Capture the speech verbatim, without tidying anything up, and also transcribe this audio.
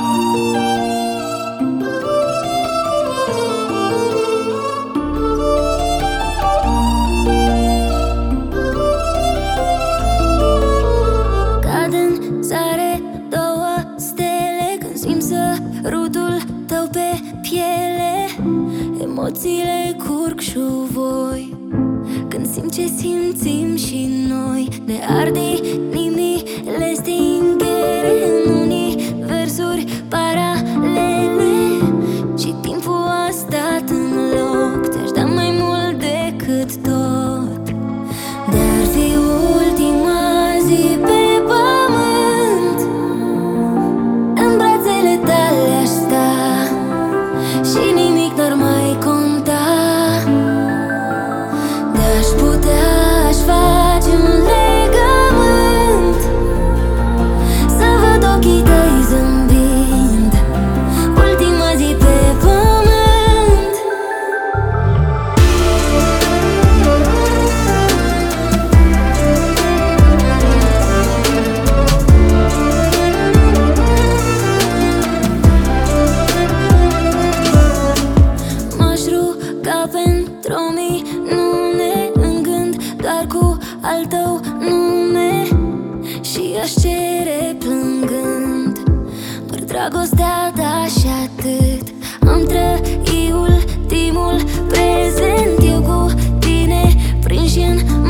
Cad în sare două stele când simt sărutul tău pe piele. Emoțiile curg șuvoi când simt ce simțim și noi. Ne arde inimile stingere în universuri paralele și timpul a stat în loc. Ți-aș da mai mult decât tot. Dar fi ultima zi pe pământ, în brațele tale aș sta și nimic n-ar mai conta. De-aș putea, aș face un legământ, să văd ochii tăi zâmbind, ultima zi pe pământ. M-aș ruga pentru minune în gând, doar cu al tău nume, și aș cere plângând doar dragostea ta și atât. Am trăit ultimul prezent eu cu tine, prinși în